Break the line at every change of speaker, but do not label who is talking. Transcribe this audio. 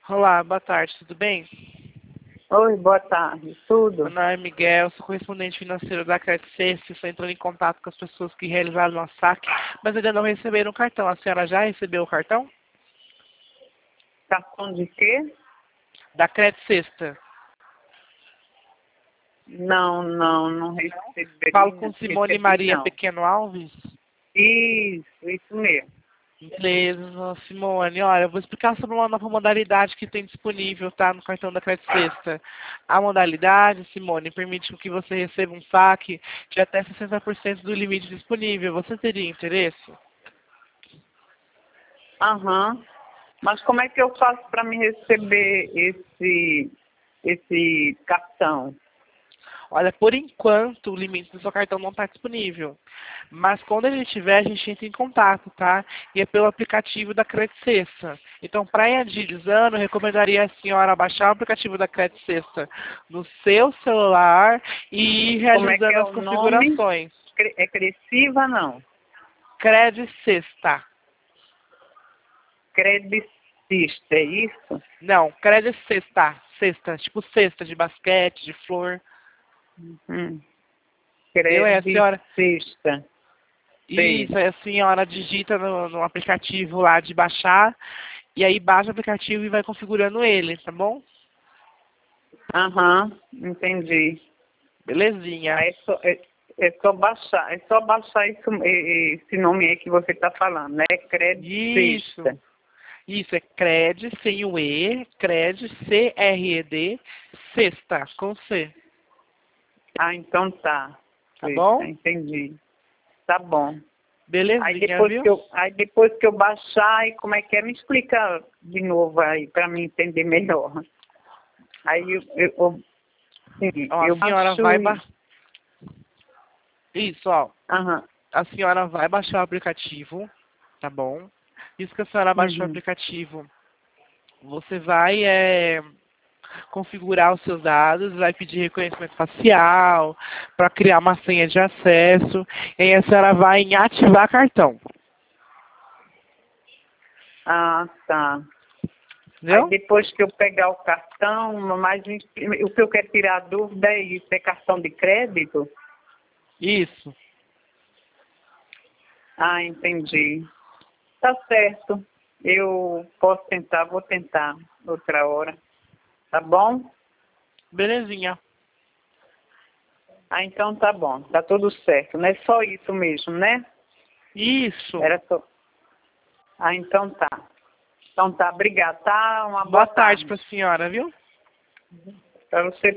Olá, boa tarde, tudo bem?
Oi, boa tarde.
Meu
Tudo?
nome é Miguel, sou correspondente financeiro da Credit Suisse. Estou entrando em contato com as pessoas que realizaram o saque, mas ainda não receberam o cartão. A senhora já recebeu o cartão?
Cartão de quê?
Da Credit Suisse.
Não recebi.
Falo com
Não
Simone
recebi,
Maria
não.
Pequeno Alves.
Isso mesmo.
Beleza, Simone. Olha, eu vou explicar sobre uma nova modalidade que tem disponível, tá, no cartão da Credit Suisse. A modalidade, Simone, permite que você receba um saque de até 60% do limite disponível. Você teria interesse?
Aham. Mas como é que eu faço para me receber esse cartão?
Olha, por enquanto o limite do seu cartão não está disponível. Mas quando ele tiver, a gente entra em contato, tá? E é pelo aplicativo da Credit Suisse. Então, para ir agilizando, eu recomendaria a senhora baixar o aplicativo da Credit Suisse no seu celular e ir
Como é que
realizando
é
as
o nome?
configurações.
É Cresciva, não?
Credit Suisse.
Credicista, é isso?
Não, Credit Suisse. Cesta, tipo cesta de basquete, de flor.
Hum.
Viu? É a senhora.
Credicista. Sei.
Isso, aí a senhora digita no aplicativo lá de baixar, e aí baixa o aplicativo e vai configurando ele, tá bom?
Aham, entendi.
Belezinha.
Aí é só baixar esse nome aí que você está falando, né?
Isso.
Credicista.
Isso, é CRED, sem o E, CRED, C-R-E-D, sexta, com C,
Ah, então tá.
tá
Sexta,
bom?
entendi. Tá bom.
Belezinha, viu?
Aí depois que eu baixar, aí como é que é? Me explica de novo aí para mim entender melhor. Aí sim,
Ó, a
eu
senhora
baixo
vai
e...
Isso, ó.
Aham.
A senhora vai baixar o aplicativo, tá bom? Isso que a senhora baixou o
Uhum.
aplicativo, você vai configurar os seus dados, vai pedir reconhecimento facial, para criar uma senha de acesso, e aí a senhora vai em ativar cartão,
Ah, tá. Aí
entendeu?
depois que eu pegar o cartão, o que eu quero tirar a dúvida é isso, é cartão de crédito?
Isso.
Ah, entendi. Tá certo. Eu posso tentar, vou tentar outra hora. Tá bom?
Belezinha.
Ah, então tá bom. Tá tudo certo. Não é só isso mesmo, né?
Isso.
Era só. Ah, então tá. Então tá, obrigada, tá? Uma boa
Boa tarde
tarde.
para a senhora, viu?
Para você